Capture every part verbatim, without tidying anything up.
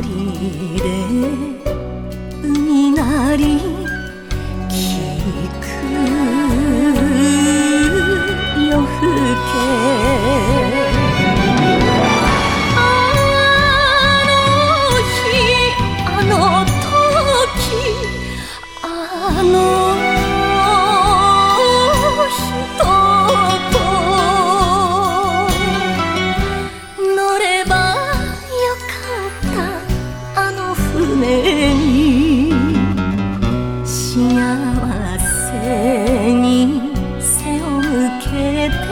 りで海なり聞く夜更けあの日あの時あの人と乗ればよかったあの船に幸せに背を向けて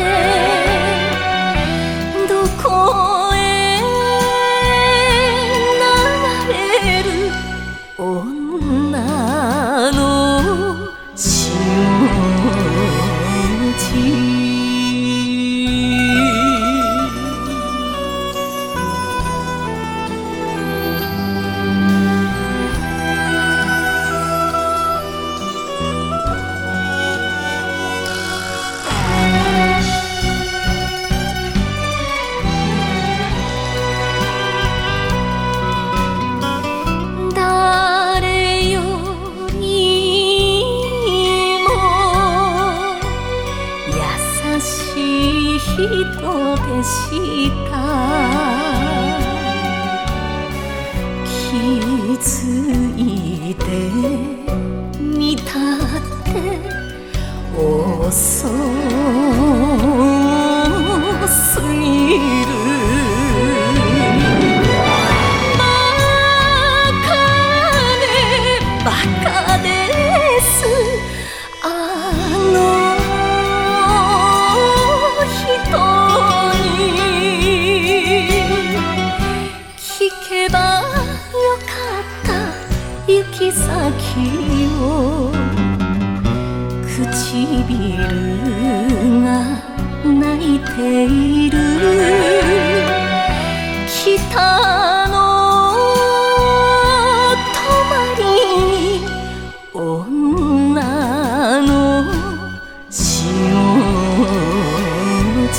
どこへ流れる女のしおじ人でした気づいてみたって遅すぎるバカねバカですあの行き先を唇が泣いている北の泊まりに女のしおじ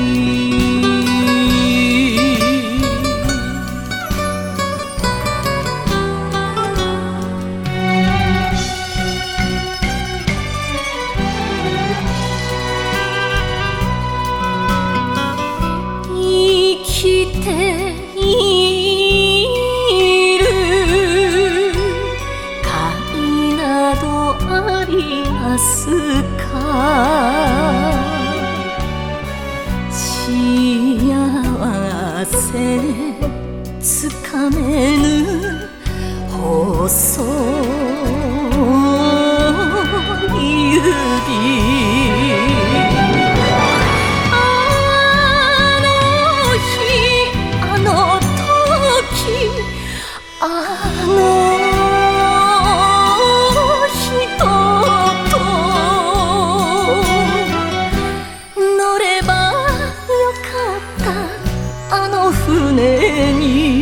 生きている甲斐などありますか幸せつかめぬ細い指あの人と乗ればよかったあの船に